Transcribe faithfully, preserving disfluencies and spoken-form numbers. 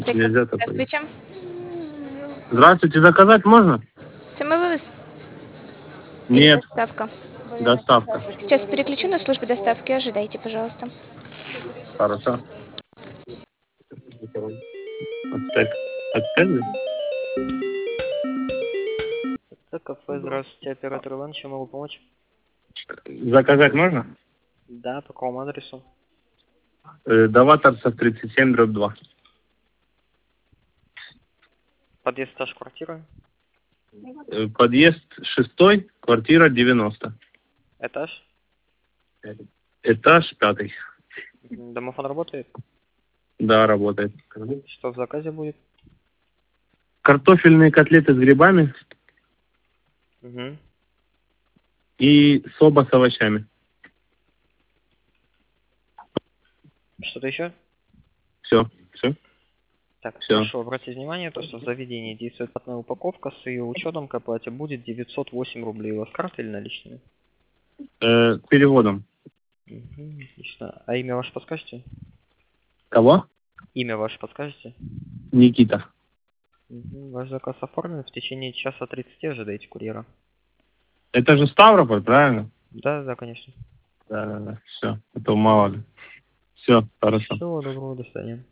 Нельзя такое. Здравствуйте. Здравствуйте, заказать можно? Самовывоз? Или Нет, доставка? доставка. Сейчас переключу на службу доставки. Ожидайте, пожалуйста. Хорошо. Отстать. Отстать? Это кафе, здравствуйте, оператор Иван, чем могу помочь? Заказать можно? Да, по какому адресу? Э, до Ваторцев тридцать семь, дробь два. Подъезд, этаж, квартира? Э, подъезд шестой, квартира девяносто. Этаж? Этаж пятый. Мгм. Домофон работает? Да, работает. Что в заказе будет? Картофельные котлеты с грибами Угу. и соба с овощами. Что-то еще? Все, все, Так, все. прошу обратить внимание, то, что в заведении действует одна упаковка, с ее учетом к оплате будет девятьсот восемь рублей. У вас карта или наличные? Э, переводом. Угу, отлично. А имя ваше подскажете? Кого? Имя ваше подскажете? Никита. Угу. Ваш заказ оформлен, в течение часа тридцати ожидайте курьера. Это же Ставрополь, правильно? Да, да, конечно. Да, да, да. Все. Это мало ли. Все, хорошо. Всего доброго, до свидания.